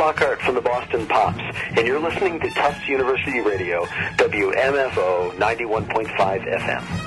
Lockhart from the Boston Pops, and you're listening to Tufts University Radio, WMFO 91.5 FM.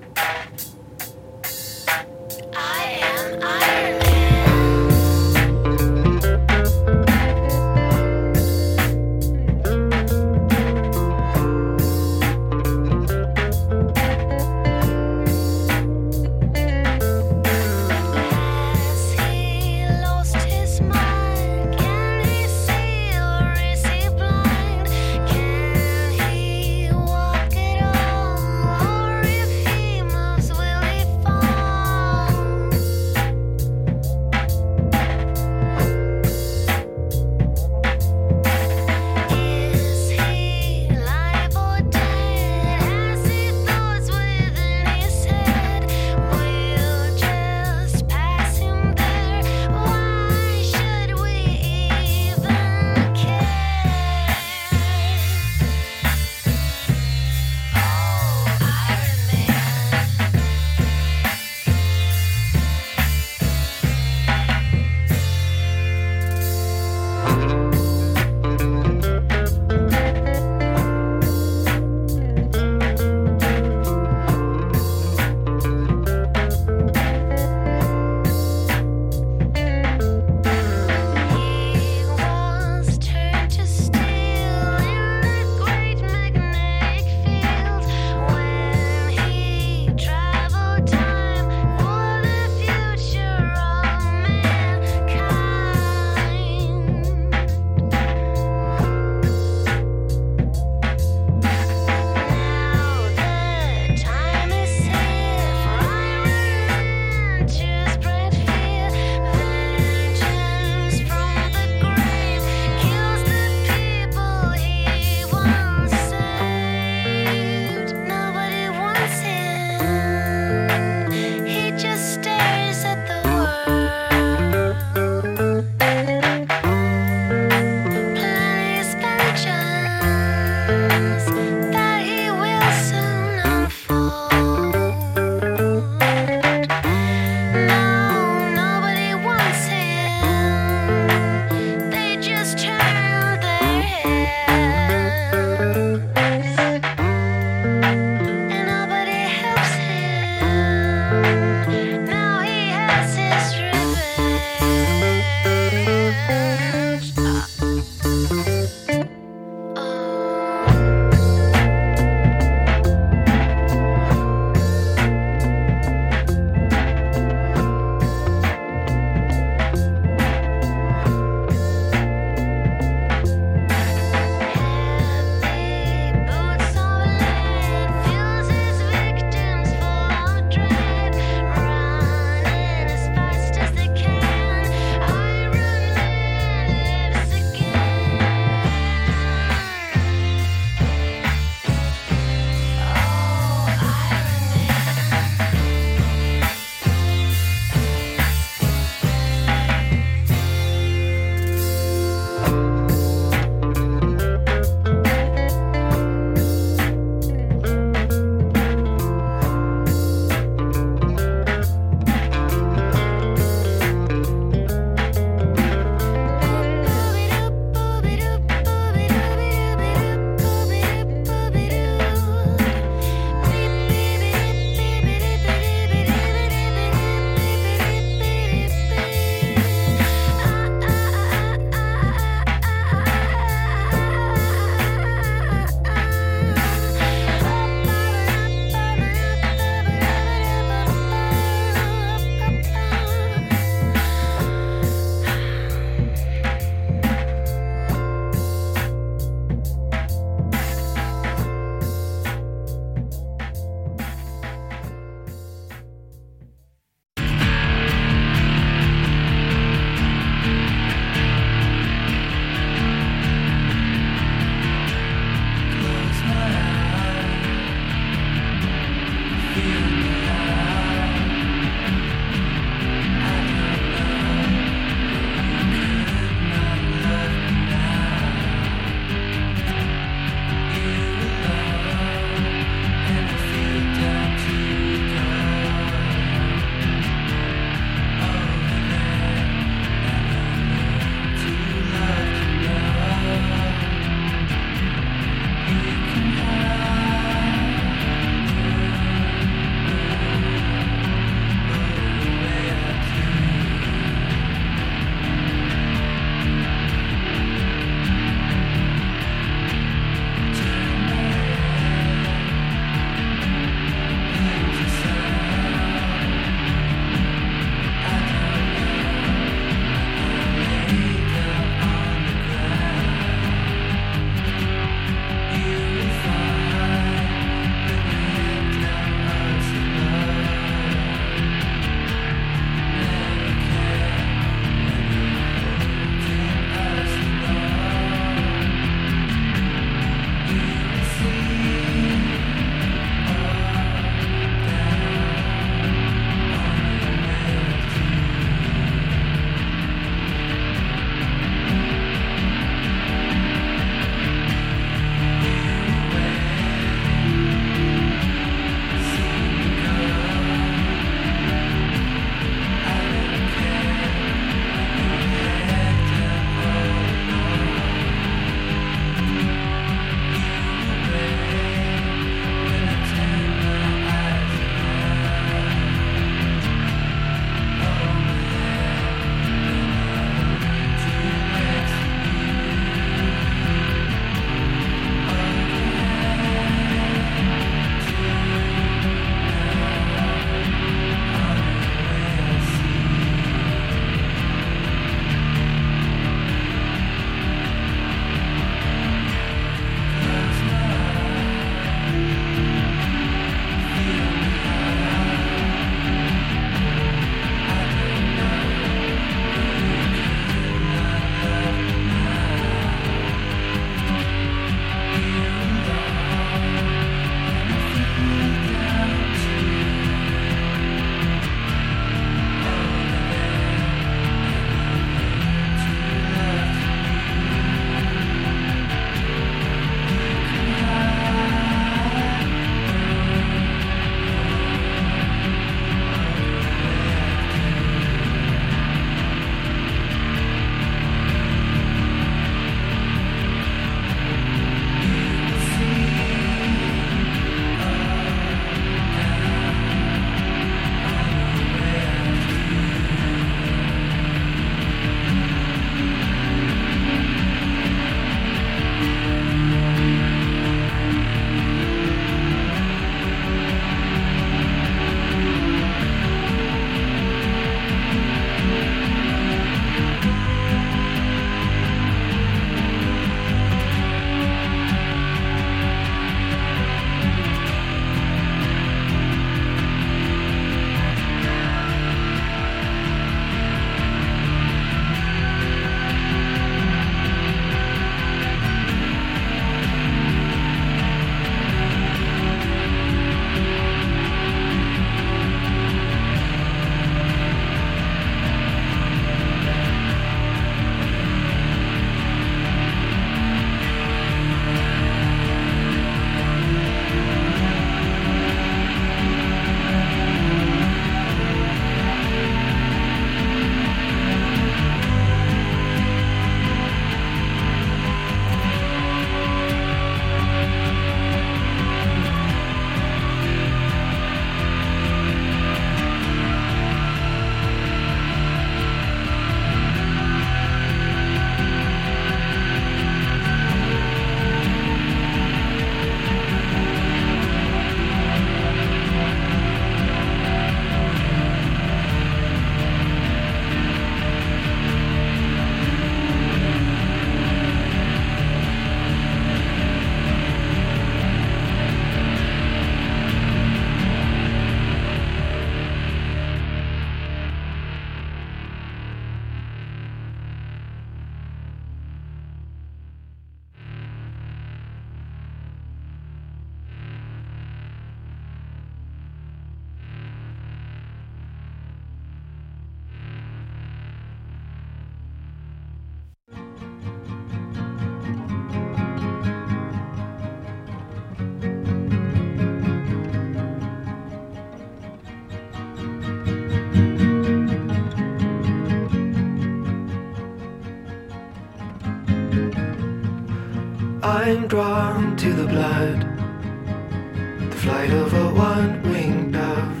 I'm drawn to the blood, the flight of a one-winged dove.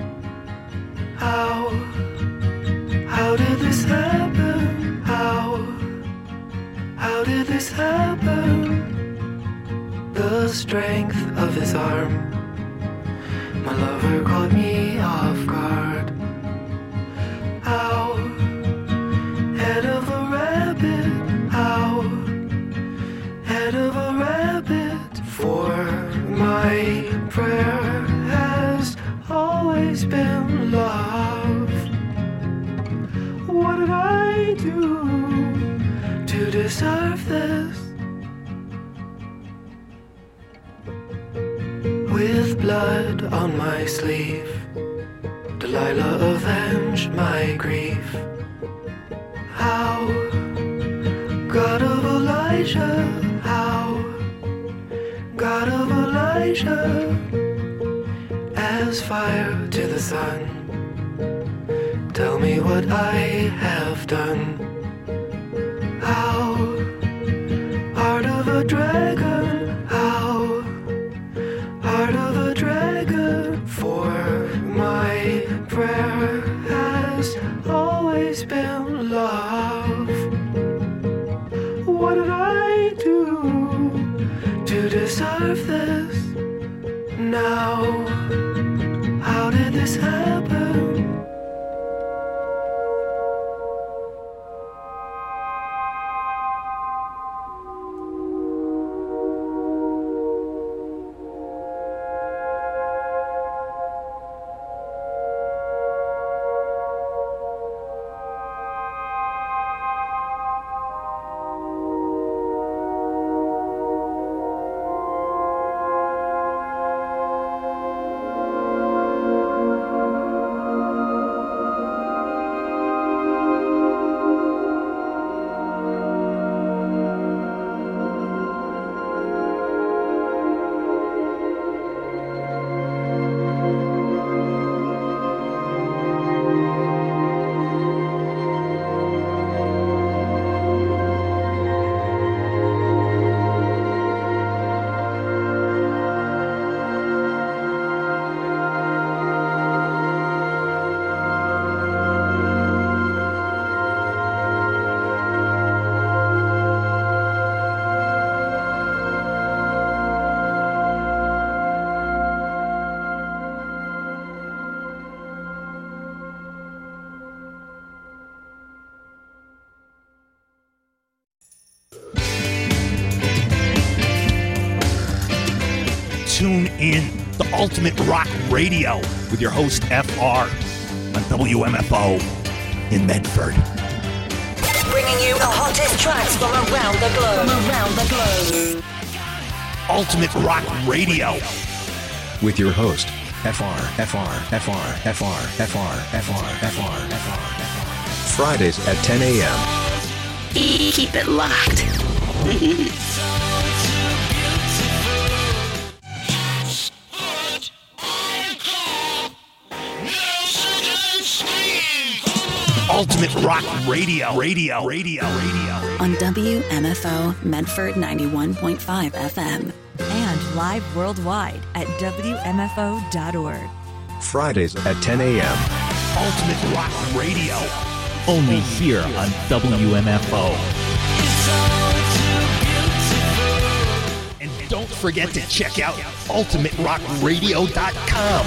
How did this happen? How did this happen? The strength of his arm, my lover caught me off guard. How, head of a rabbit, how, head of a rabbit, for my prayer has always been love. What did I do to deserve this? With blood on my sleeve, Delilah avenged my grief. How, God of Elijah, how, God of Elijah, as fire to the sun, tell me what I have done. How, heart of a dragon, how, heart of a dragon, for my prayer has always been love. What did I do to deserve this? Now, how did this happen? Tune in to Ultimate Rock Radio with your host FR on WMFO in Medford. Bringing you the hottest tracks from around the globe. Ultimate Rock Radio with your host FR. Fridays at 10 a.m. Keep it locked. Ultimate Rock Radio. On WMFO Medford 91.5 FM. And live worldwide at WMFO.org. Fridays at 10 a.m. Ultimate Rock Radio. Only here on WMFO. And don't forget to check out UltimateRockRadio.com.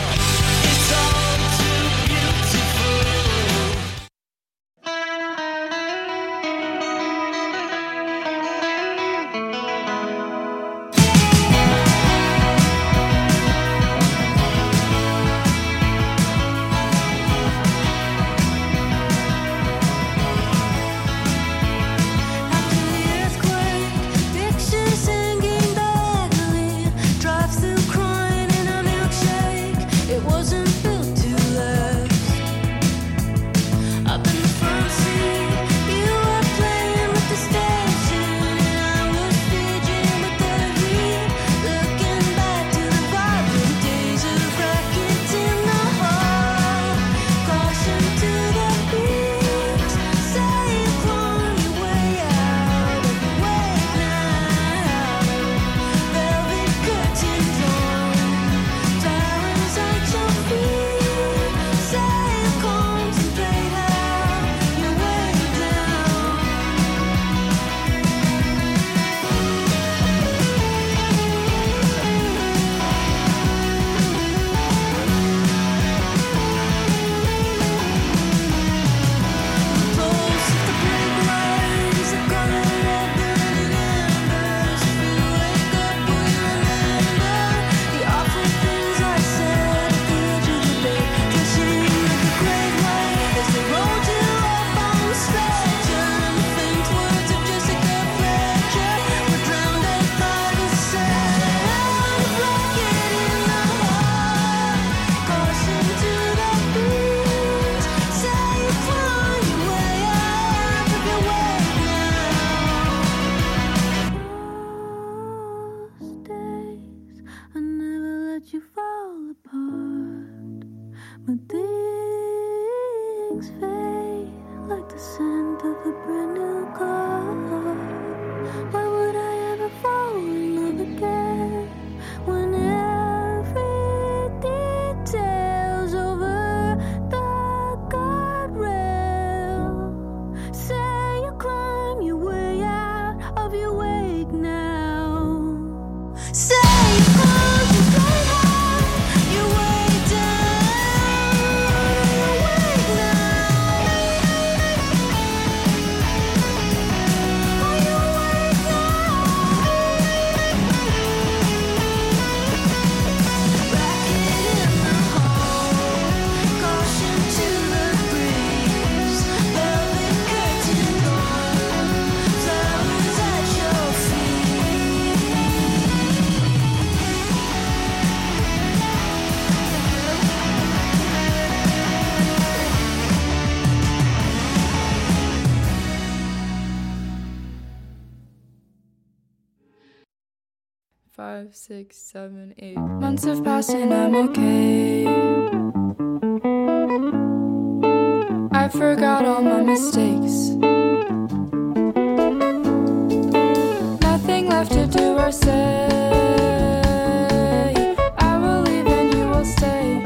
It 5, 6, 7, 8 months have passed and I'm okay. I forgot all my mistakes. Nothing left to do or say. I will leave and you will stay.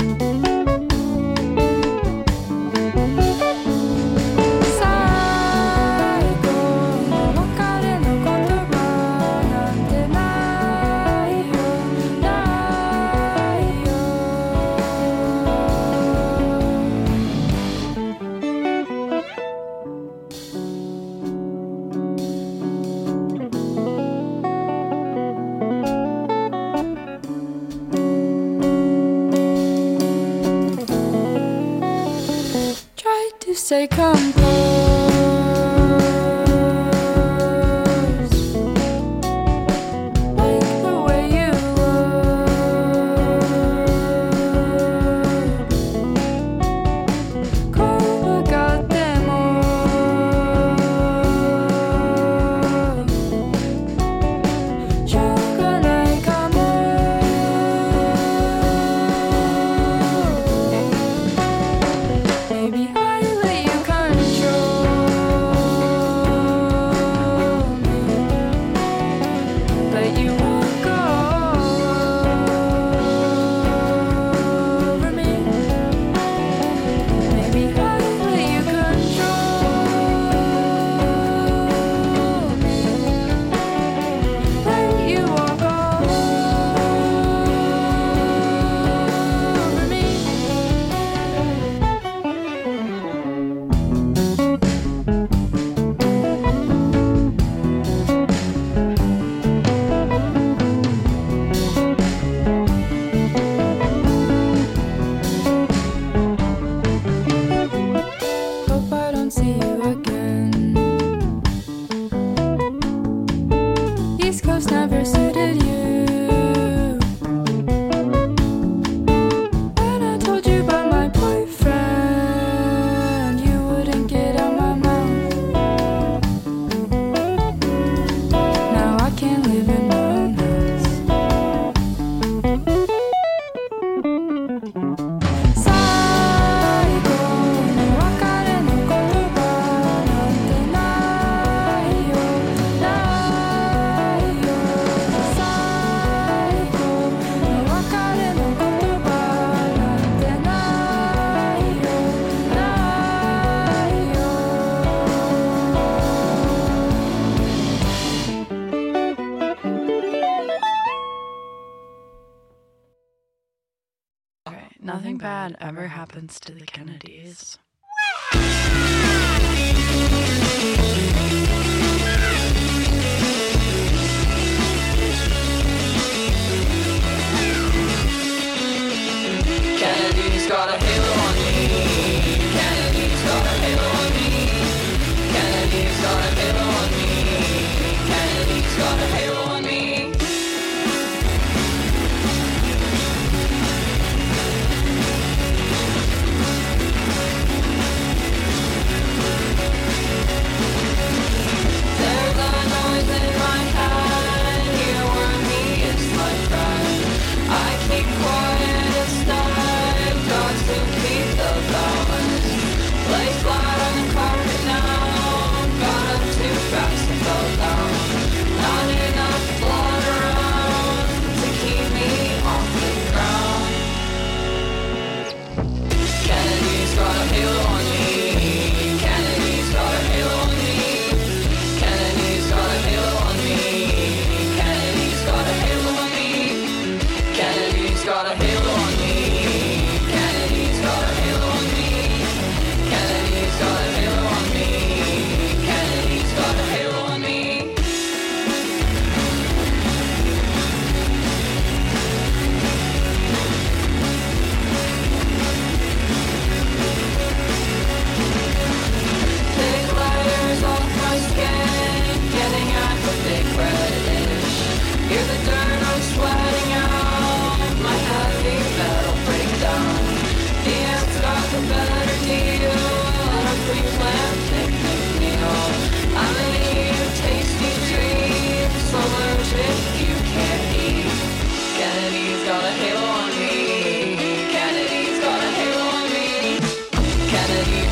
Stay composed, like the way you look. Kobagatemo, shogunai kamo. Maybe I let you never suited you. When I told you about my boyfriend, you wouldn't get out my mouth. Now I can't live in my own house. Psycho, no wakare no kotoba nante nai yo, nai yo. Psycho, no wakare no kotoba nante nai yo, nai yo. Okay, nothing bad ever happens to the Kennedys. Kennedy's got a halo on me. Kennedy's got a halo on me. Kennedy's got a halo on me. Kennedy's got a halo on me. There's a noise in my head. You were me, it's my friend. I keep quiet, it's time. Got to keep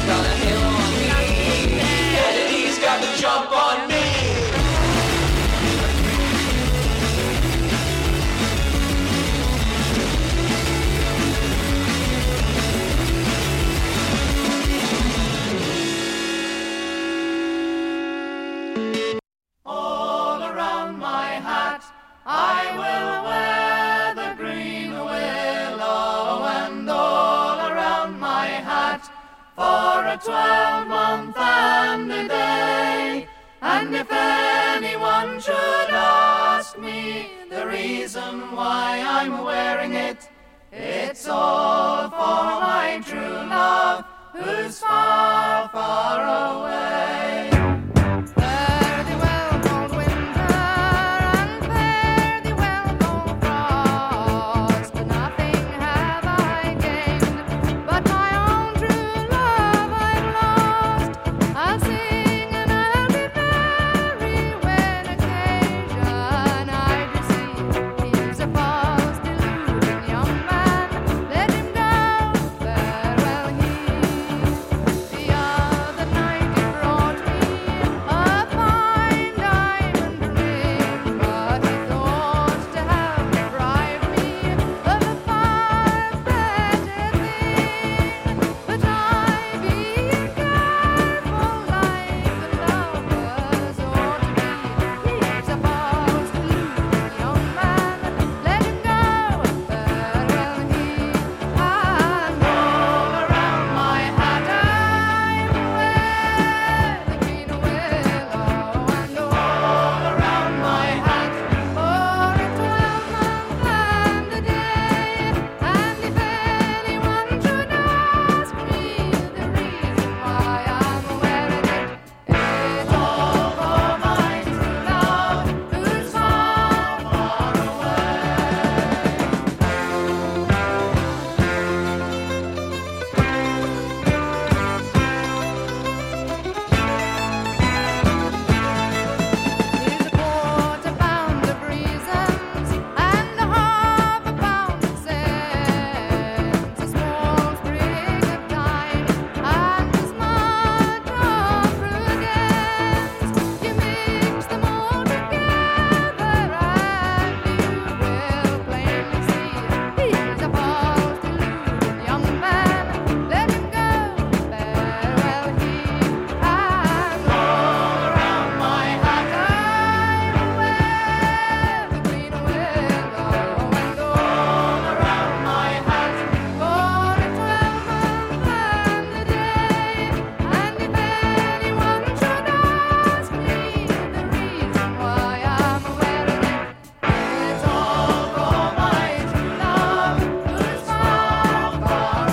Kennedy's got a hill on me. Kennedy's got the jump on me. All around my hat I will wear the green willow, and all around my hat for a 12-month and a day. And if anyone should ask me the reason why I'm wearing it, it's all for my true love who's far, far away. Fare thee well, cold winter, and fare thee well, cold frost. Nothing have I gained, but my own true love I've lost. I'll sing and I'll be merry when occasion I do see. He's a false, deluding young man, let him go, farewell he. The other night he brought me a fine diamond ring, but he thought to have deprived me of a far better thing. But I, being careful like the lovers ought to be, he's a false, deluding young man, let him go, farewell he. And all around my hat I wear the green willow, and all around my hat for a 12-month and a day. And if anyone should ask me the reason why I'm wearing it, it's all for my true love who's far, far Here's a quarter pound of reasons and a half a pound of sense, a small sprig of thyme and as much of prudence. You mix them all together and you will plainly see he's a false, deluded young man. Let him go, farewell he. And all around my hat I wear the green willow, and all around my hat for a 12-month and a day. And if anyone should ask me the reason why I'm wearing it, it's all for my true love who's far, far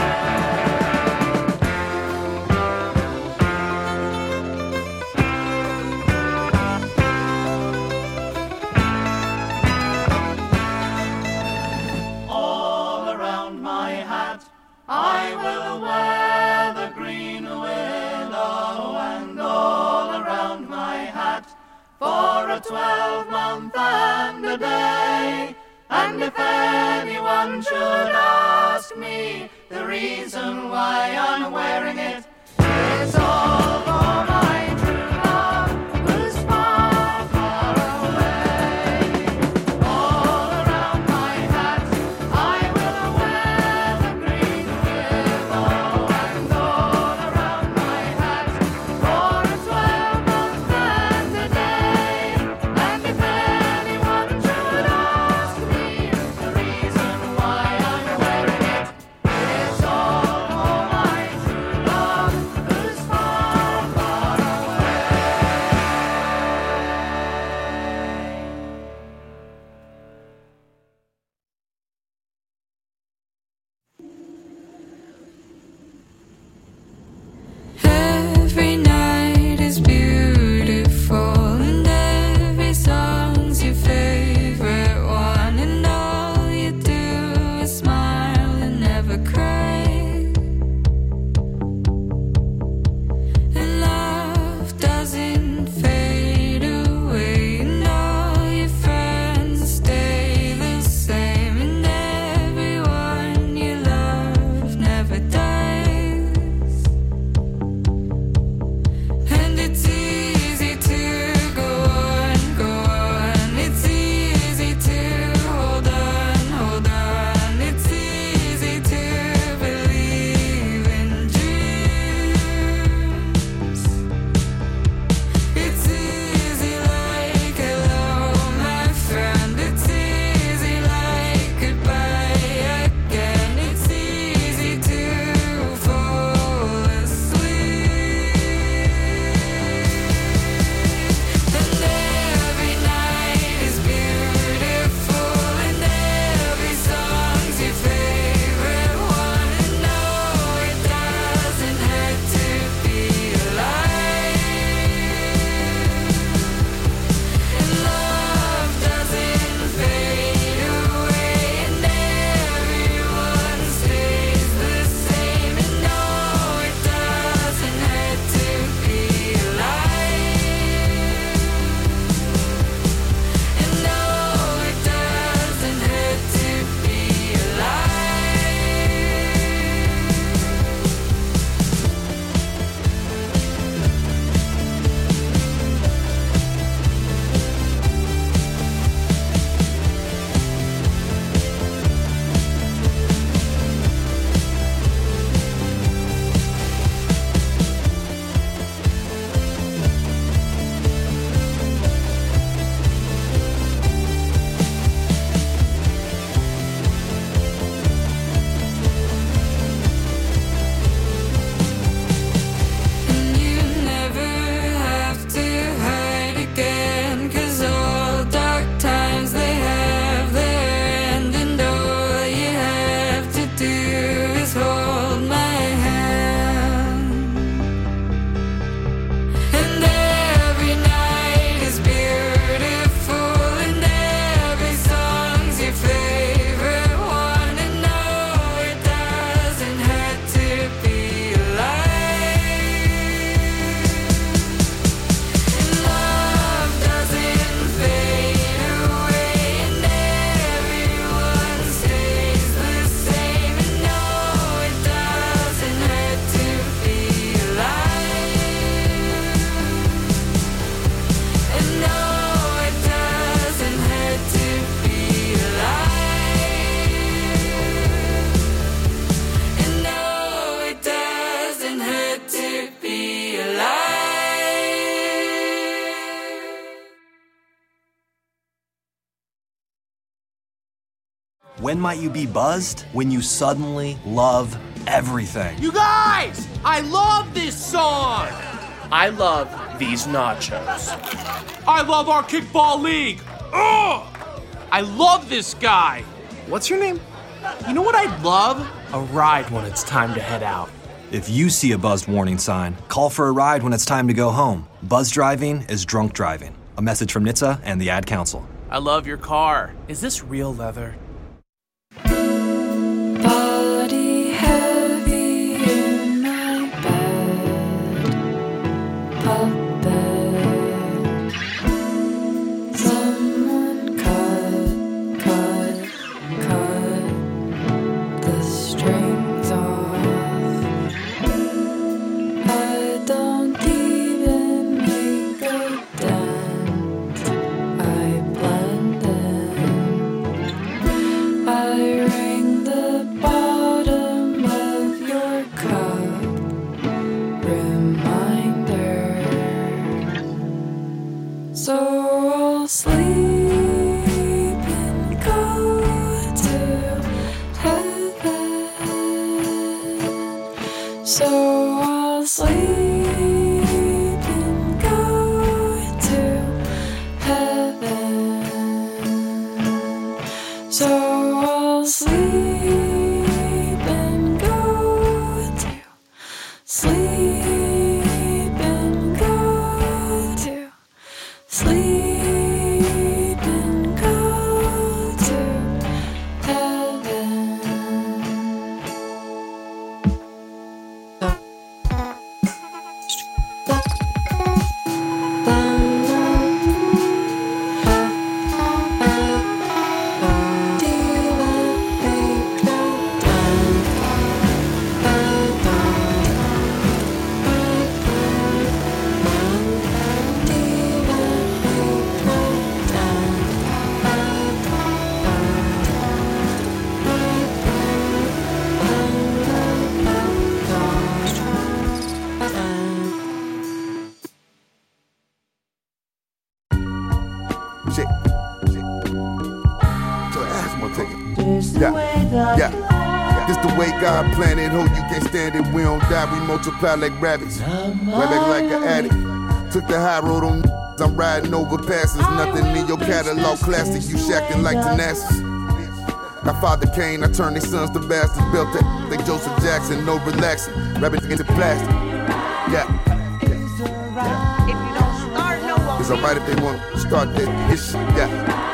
All around my hat I will wear the green willow, and all around my hat for a 12-month and a day. And if anyone should ask me the reason why I'm wearing it, it's all for my true love who's far, far away. All around my hat I will wear the green willow, and all around my hat for a 12-month and a day. And if anyone should ask me the reason why I'm wearing it, it's all for my When might you be buzzed? When you suddenly love everything. You guys! I love this song! I love these nachos. I love our kickball league! Ugh! I love this guy! What's your name? You know what I'd love? A ride when it's time to head out. If you see a buzzed warning sign, call for a ride when it's time to go home. Buzz driving is drunk driving. A message from NHTSA and the Ad Council. I love your car. Is this real leather? Body heavy in my bed, puppet. Someone cut the strings off. I don't even make a dent. I blend in. I ring the bottom of your cup. Reminder. So I'll sleep and go to heaven. So I'll sleep and go to heaven. So I'll sleep and go to sleep and go to sleep and go to heaven. Shit. So asthma take it. Yeah. This the way God planned it. Hope you can't stand it. We don't die, we multiply like rabbits. Right back like an addict. Took the high road on. I'm riding over passes. Nothing in your catalog classic. You shacking like Tenacious. My father Kane, I turned their sons to bastards. Built that like Joseph Jackson. No relaxing. Rabbits into plastic. Yeah. It's alright if they want to start this shit, yeah.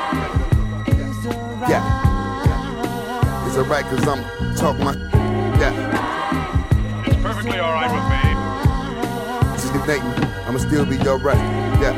Yeah. It's alright cause I'm talking my yeah. It's perfectly alright with me. Stagnating, I'ma still be alright, yeah.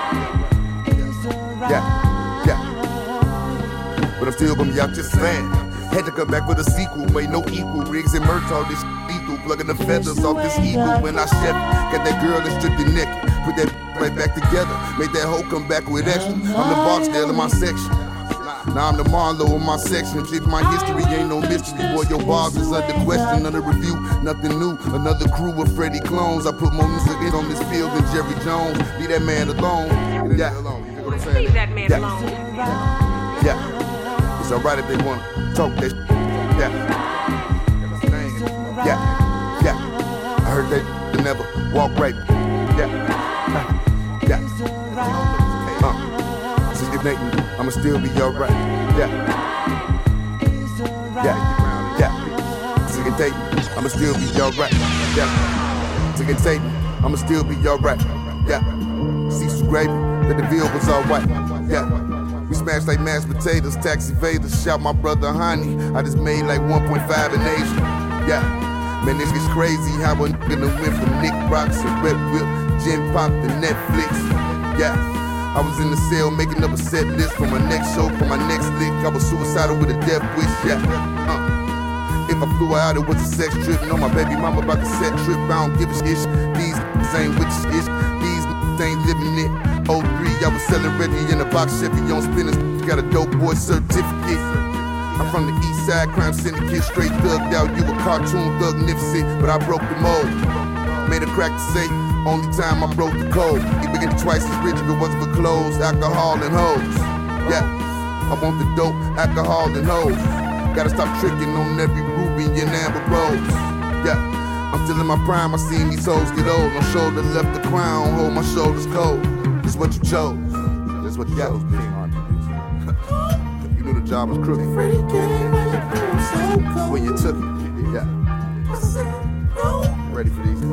Yeah, yeah. But I'm still gonna be out just saying. Had to come back with a sequel, made no equal. Riggs and Merch, all this lethal. Plugging the feathers off this eagle when I chef. Got that girl that stripped the neck. Put that right back together. Made that hoe come back with extra. I'm the Barksdale in my section. Now I'm the Marlowe in my section. Check my history, ain't no mystery. Boy, your bars is under question, under review. Nothing new, another crew of Freddie clones. I put more music in on this field than Jerry Jones. Leave that man alone. Yeah. Leave that man alone. Yeah. It's alright if they wanna talk that shit. Yeah. Yeah. Yeah. I heard they never walk right. Yeah. Yeah. Stagnating, I'ma still be alright. Yeah. Yeah. Yeah. Stagnating, I'ma still be alright. Yeah. Stagnating, I'ma still be alright. Yeah. Cease gravy, that the veal was alright. Yeah. We smashed like mashed potatoes, taxi evaders. Shout my brother Honey. I just made like 1.5 in Asia. Yeah. Man, this is crazy how a nigga done went from Nick Rocks and Red Whip, Gen Pop to Netflix. Yeah. I was in the cell making up a set list for my next show, for my next lick. I was suicidal with a death wish. Yeah. If I flew out, it was a sex trip. No, my baby mama about to set trip. I don't give a shit. These ain't with shit. These ain't living it. 03, I was selling Reggie in a box Chevy on spinners. Got a dope boy certificate. I'm from the east side, crime syndicate, straight thugged out. You a cartoon thug nipsy, but I broke the mold. Made a crack to say, only time I broke the code. He began twice as rich if it wasn't for clothes, alcohol and hoes. Yeah, I want the dope, alcohol and hoes. Gotta stop tricking on every ruby and amber rose. Yeah, I'm still in my prime, I seen these hoes get old. No shoulder left the crown, hold my shoulders cold. This is what you chose. This is what you chose, bitch. You knew the job was crooked when you took it. Yeah. Ready for these?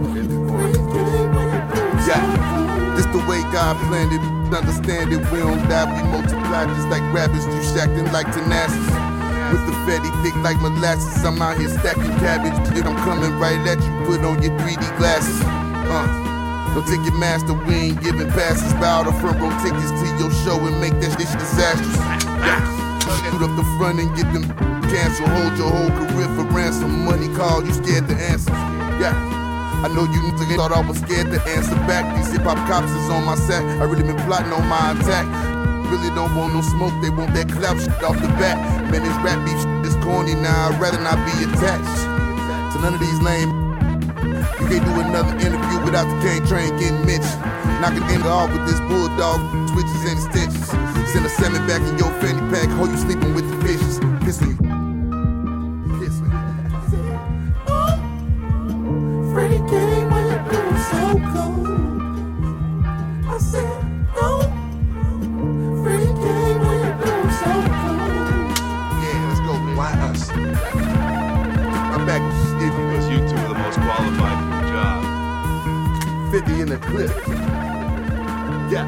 Yeah. This the way God planned it. Understand it. We don't die, we multiply just like rabbits. You shacking like tenacity. With the fatty thick like molasses. I'm out here stacking cabbage. Shit, I'm coming right at you. Put on your 3D glasses. Don't take your master, we ain't giving passes. Bow the front row tickets to your show and make that shit disastrous. Yeah. Shoot up the front and get them cancel. Hold your whole career for ransom. Money call, you scared to answer. Yeah. I know you niggas thought I was scared to answer back. These hip-hop cops is on my sack. I really been plotting on my attack. Really don't want no smoke, they want that clout shit off the bat. Man, this rap beef shit is corny now, I'd rather not be attached to none of these lame. You can't do another interview without the cane train getting mentioned. Knock it in off with this bulldog, switches and extensions. Send a salmon back in your fanny pack, hold you sleeping with the fishes. Kissing you. Freddie came when you blew so cold. I said, no. Freddie came when you blew so cold. Yeah, let's go, man. Why us? I'm back. Because you two are the most qualified for the job. 50 in the clip. Yeah.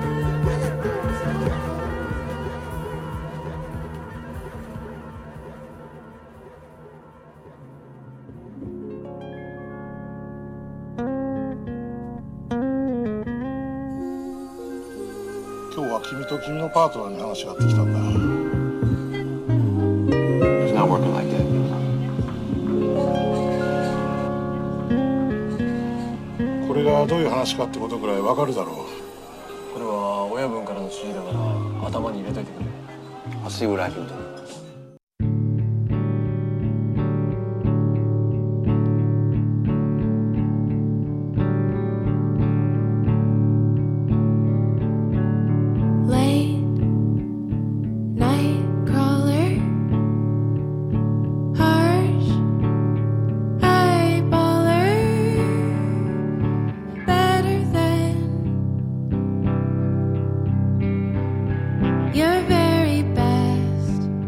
It's not working like that. これがどういう話かってことくらいわかるだろう。 これは親分からの指示だから頭に入れといてくれ。I'll see what I can do. Your very best.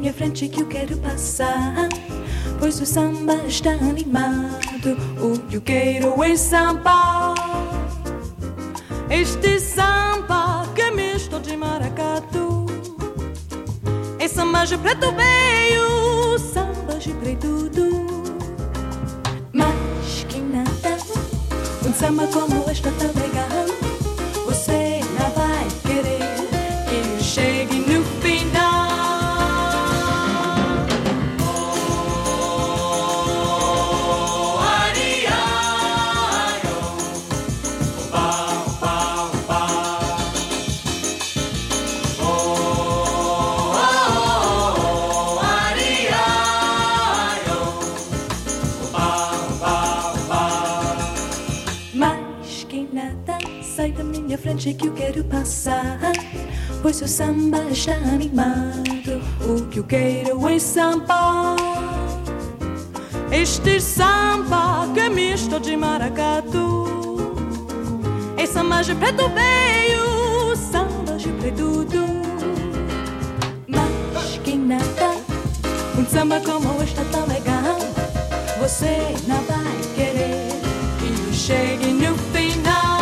minha frente que eu quero passar, pois o samba está animado. O que eu quero é samba. Este samba que é misto de maracatu. É samba de preto veio, samba de preto do. Mas que nada, um samba como este tá legal. Você não vai querer que eu chegue no final. Sai da minha frente que eu quero passar, pois seu samba está animado. O que eu quero é samba. Este samba que é misto de maracatu. É samba de preto veio, samba de preto do. Mas que nada, um samba como este tão legal. Você não vai querer que eu chegue no final.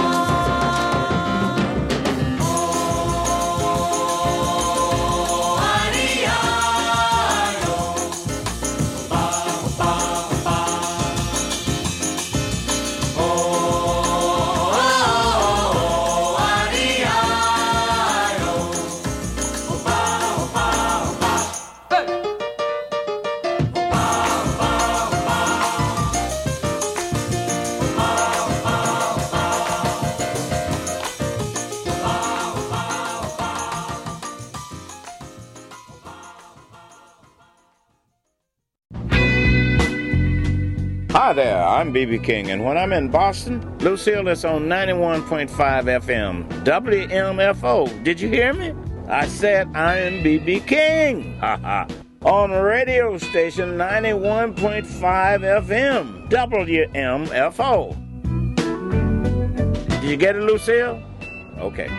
Hi there, I'm B.B. King, and when I'm in Boston, Lucille is on 91.5 FM, WMFO. Did you hear me? I said I am B.B. King, on radio station 91.5 FM, WMFO. Did you get it, Lucille? Okay.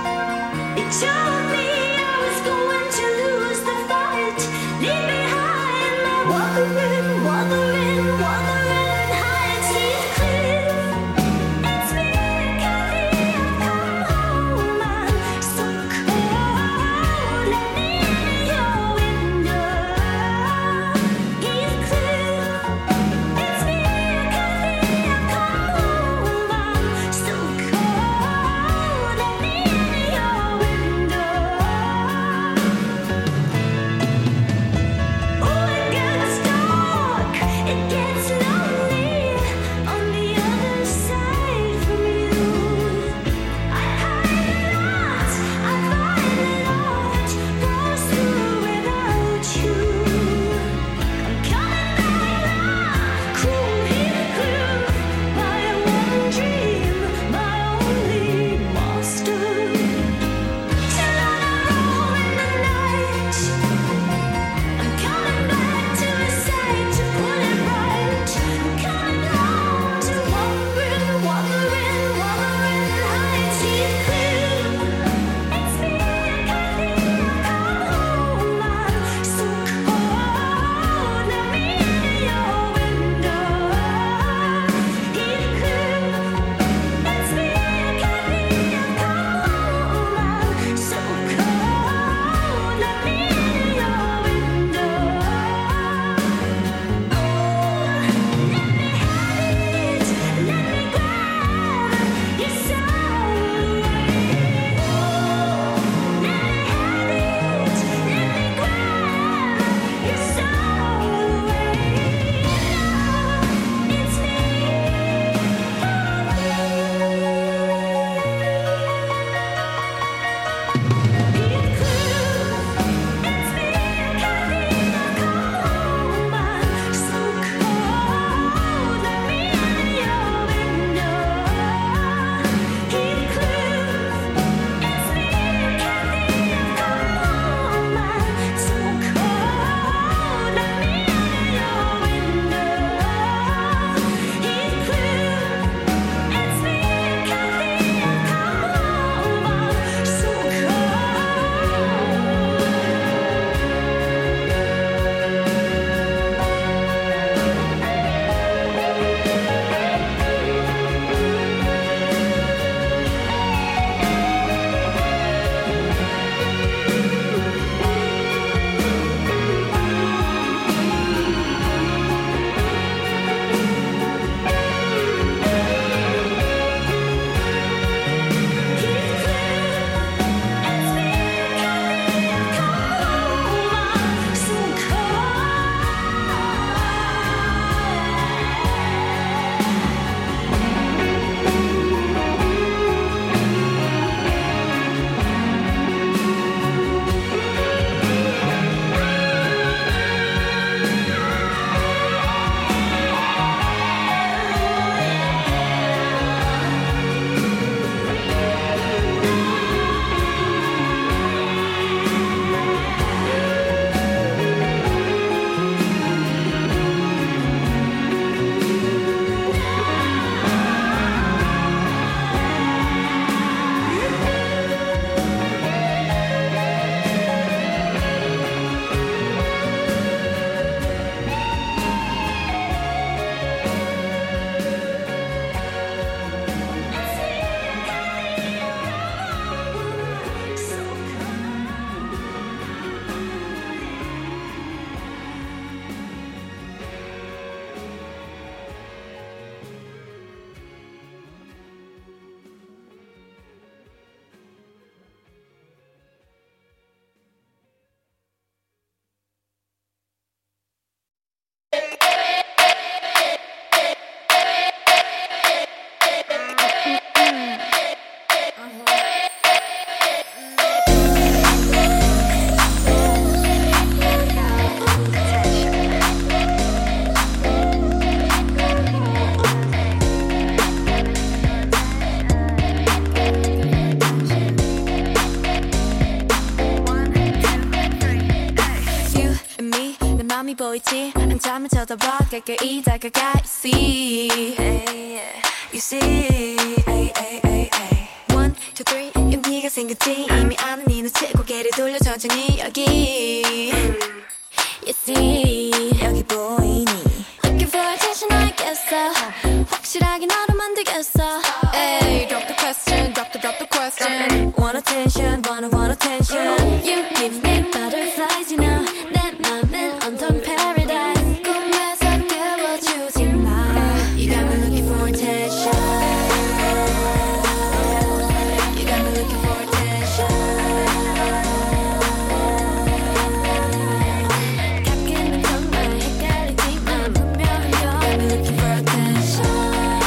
Told me I was going to lose the fight. Leave behind 맘이 보이지 한참을 쳐다봐 가까이 다가가 You see You see 1, 2, 3 용기가 생겼지 이미 아는 이 눈치 고개를 돌려 천천히 여기 You see 여기 보이니 Looking for attention 알겠어 확실하게 너를 만들겠어 Hey drop the question drop the question Want attention want attention You give me butterflies you know 내 맘은 온통 paradise 꿈에서 깨워주지 마 You got me looking for attention You got me looking for attention 가끔은 정말 헷갈리지만 분명히 You got me looking for attention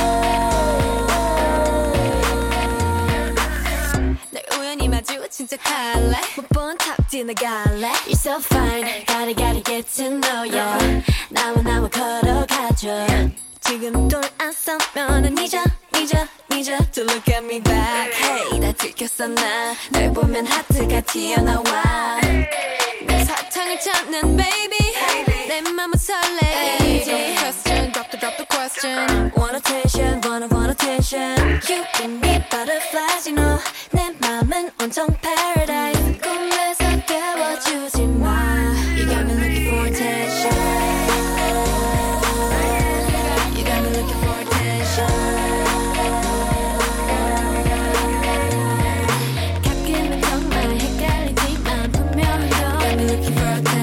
날 우연히 마주친 척할래 못 본 탑 지나갈래 You're so fine gotta get to know ya 나와 걸어가줘 지금 돌아서면은 잊어 to look at me back Hey 다 들켰어 날 보면 하트가 튀어나와 내 사탕을 찾는 baby 내 맘은 설레 Drop the question Want attention want attention You give me butterflies you know 내 맘은 온통 paradise 꿈에서 깨워주지 마 You got me looking for attention You got me looking for attention 가끔은 정말 헷갈리지만 분명히 You got me looking for attention